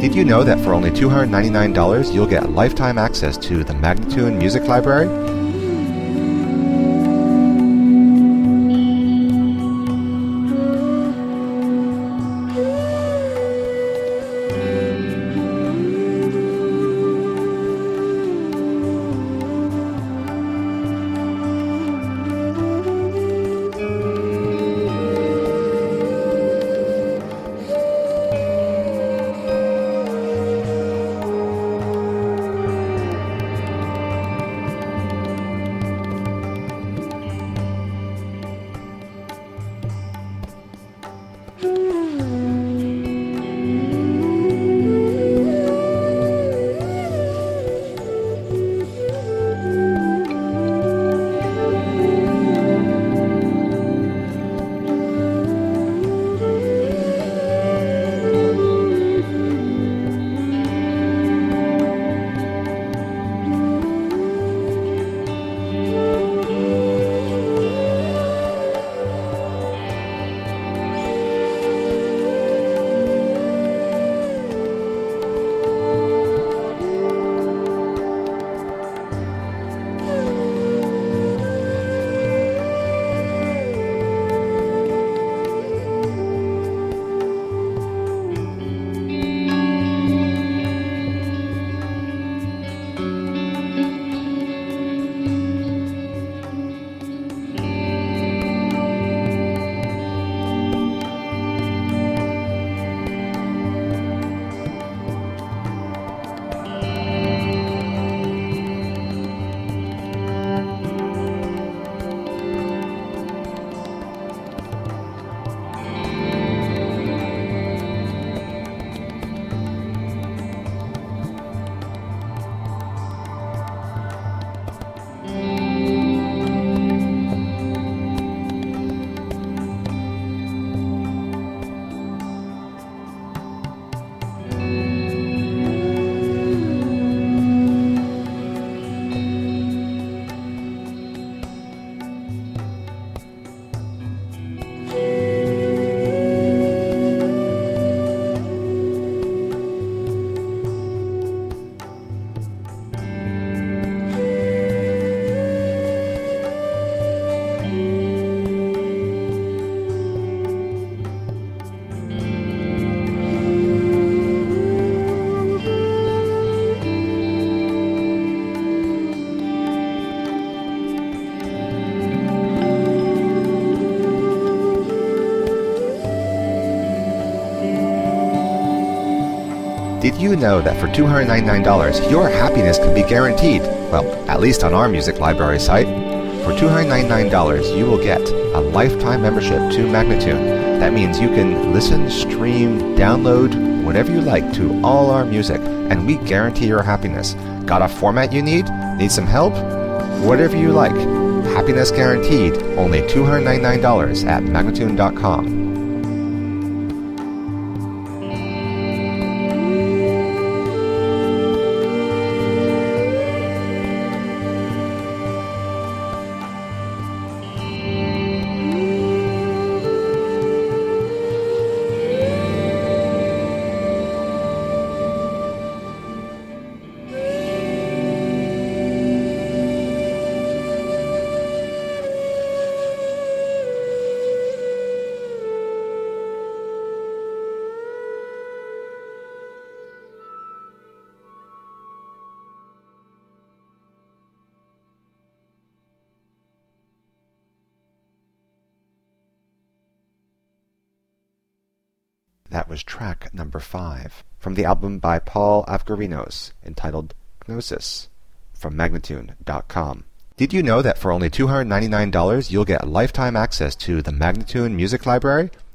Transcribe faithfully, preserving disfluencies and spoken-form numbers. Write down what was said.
Did you know that for only two hundred ninety-nine dollars you'll get lifetime access to the Magnatune Music Library? Did you know that for two hundred ninety-nine dollars your happiness can be guaranteed? Well, at least on our music library site. For two hundred ninety-nine dollars you will get a lifetime membership to Magnatune. That means you can listen, stream, download, whatever you like to all our music, and we guarantee your happiness. Got a format you need? Need some help? Whatever you like. Happiness guaranteed. Only two hundred ninety-nine dollars at Magnatune dot com. That was track number five from the album by Paul Avgerinos entitled Gnosis from Magnatune dot com. Did you know that for only two hundred ninety-nine dollars you'll get lifetime access to the Magnatune Music Library?